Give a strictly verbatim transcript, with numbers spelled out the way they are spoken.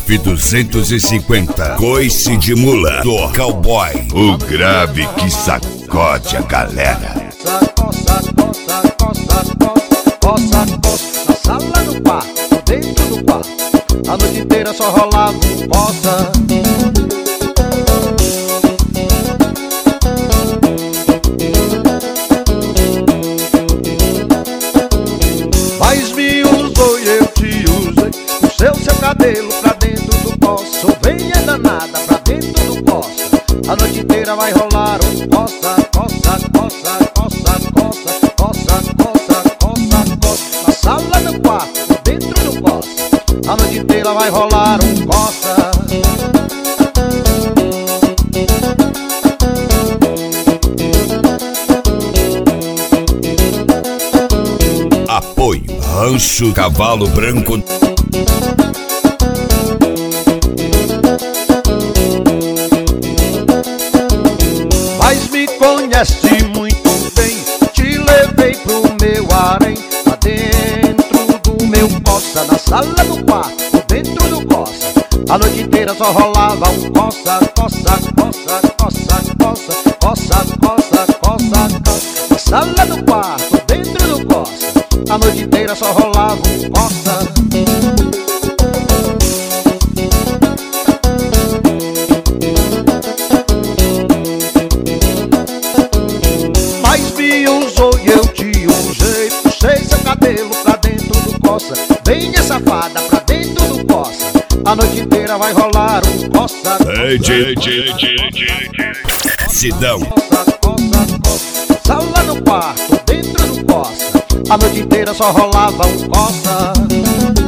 F duzentos e cinquenta, coice de mula do cowboy, o grave que sacode a galera. Coça, coça, coça, coça, coça, coça, na sala do quarto, dentro do quarto, a noite inteira só rolava um coça. Mas me usou e eu te usei, puxei o seu cabelo pra dentro do coça, ou venha danada pra dentro do coça, a noite inteira vai rolar um coça, coça, coça, coça, coça, coça, coça, coça, coça, na sala do quarto, dentro do coça, a noite inteira vai rolar um coça. Apoio Rancho Cavalo Branco. Mas me conhece muito bem, te levei pro meu harém, lá dentro do meu coça, na sala do quarto, dentro do coça, a noite inteira só rolava um coça, coça, coça, coça, coça, coça, coça, coça, coça, na sala do quarto, dentro do coça, a noite inteira só rolava um coça. Mas me usou e eu te usei, puxei seu cabelo pra dentro do coça, venha safada pra dentro do coça, a noite inteira vai rolar um coça. Sidão. Coça, coça, coça, sala no quarto, dentro do coça, a noite inteira só rolava um coça.